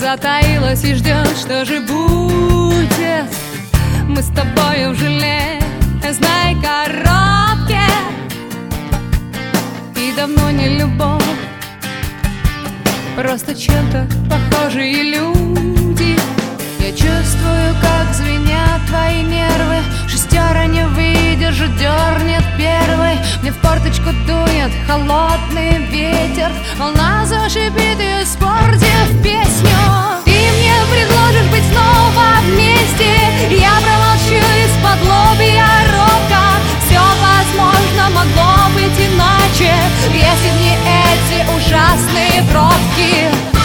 затаилась и ждет, что же будет. Мы с тобою в железной коробке, и давно не любовь, просто чем-то похожие люди. Я чувствую, как звенят твои нервы. Шестера не выдержит, дернет первый. Мне в форточку дует холодный ветер. Волна зашипит и испортив песню. Ты мне предложишь быть снова вместе. Я промолчу из-под лобья робко. Все возможно могло быть иначе, если б не эти ужасные пробки.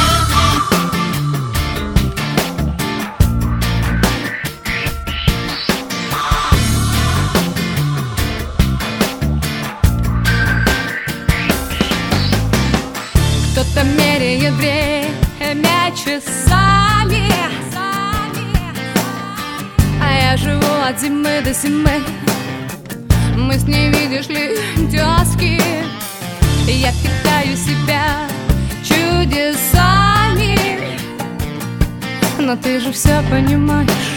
Кто-то меряет время часами, а я живу от зимы до зимы. Мы с ней, видишь ли, тёзки. Я питаю себя чудесами, но ты же все понимаешь.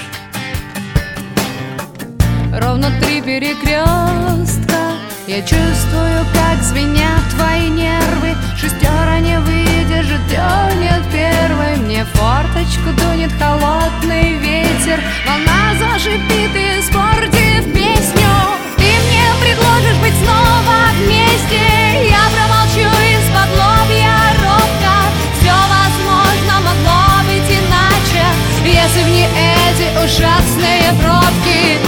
Ровно 3 перекрестка. Я чувствую, как звенят твои нервы. Шестера не выдержит, дернет первый. Мне в форточку дунет холодный ветер. Волна зашипит и испортив песню. Ты мне предложишь быть снова вместе. Я промолчу из-под лобья робко. Все возможно могло быть иначе, если б не эти ужасные пробки.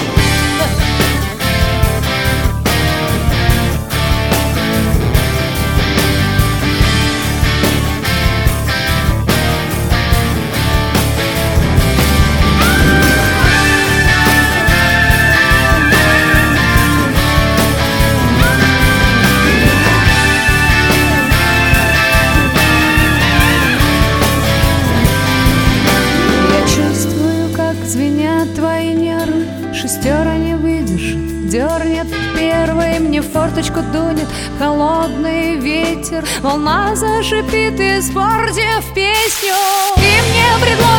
Звенят твои нервы, шестера не выдержит, дернет первый. Мне в форточку дунет холодный ветер. Волна зашипит, испортив песню. Ты мне предложишь